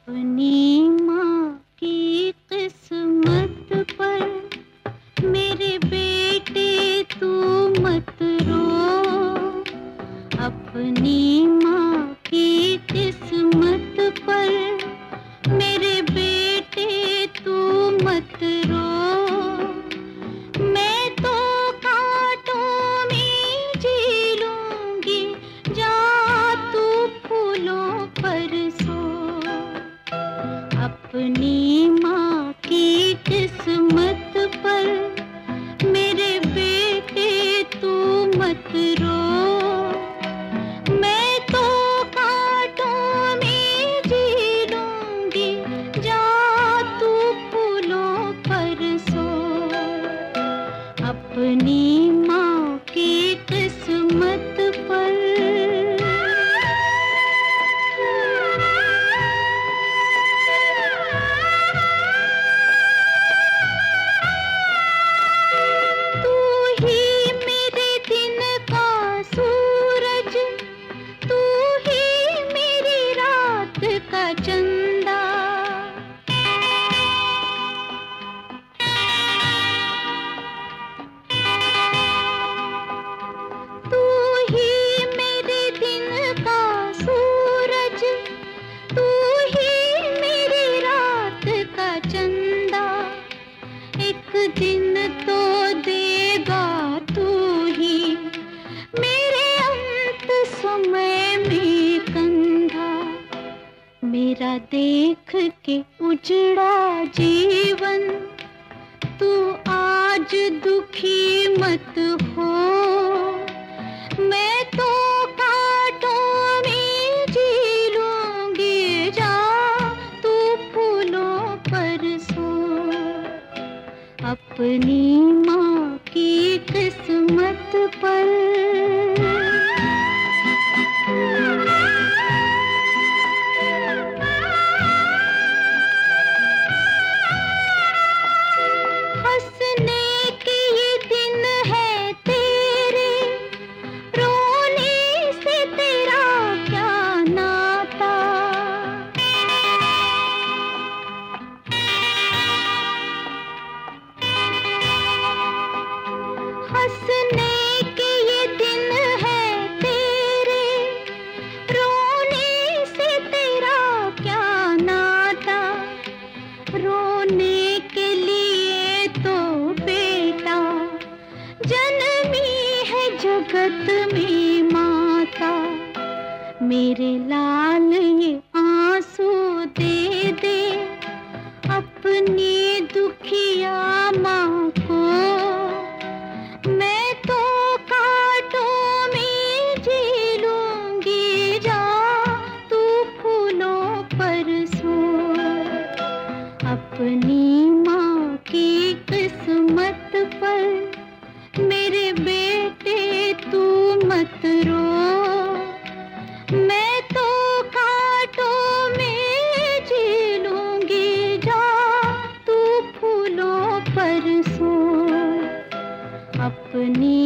अपनी माँ की किस्मत पर मेरे बेटे तू मत रो। अपनी माँ की किस्मत पर मेरे बेटे तू मत रो। मैं तो कांटों में जी लूंगी, जा तू फूलों पर सो। अपनी माँ की किस्मत पर मेरे बेटे तू मत रो। मैं तो कांटों में जी लूंगी, जा तू फूलों पर सो। अपनी माँ की किस्मत पर। का चंदा तू ही मेरे दिन का सूरज, तू ही मेरी रात का चंदा। एक दिन तो देगा तू ही मेरे अंत समय में कंधा। मेरा देख के उजड़ा जीवन तू आज दुखी मत हो। मैं तो कांटों में जी लूंगी, जा तू फूलों पर सो। अपनी माँ की किस्मत पर। हंसने के ये दिन है तेरे, रोने से तेरा क्या नाता। रोने के लिए तो बेटा जन्मी है जगत में माता। मेरे लाल ये आंसू दे दे अपनी दुखिया माँ को। मैं तो कांटों में जी लूंगी, जा तू फूलों पर सो। अपनी माँ की किस्मत पर मेरे बेटे तू मत रो। मैं तो कांटों में जी लूंगी, जा तू फूलों पर सो। अपनी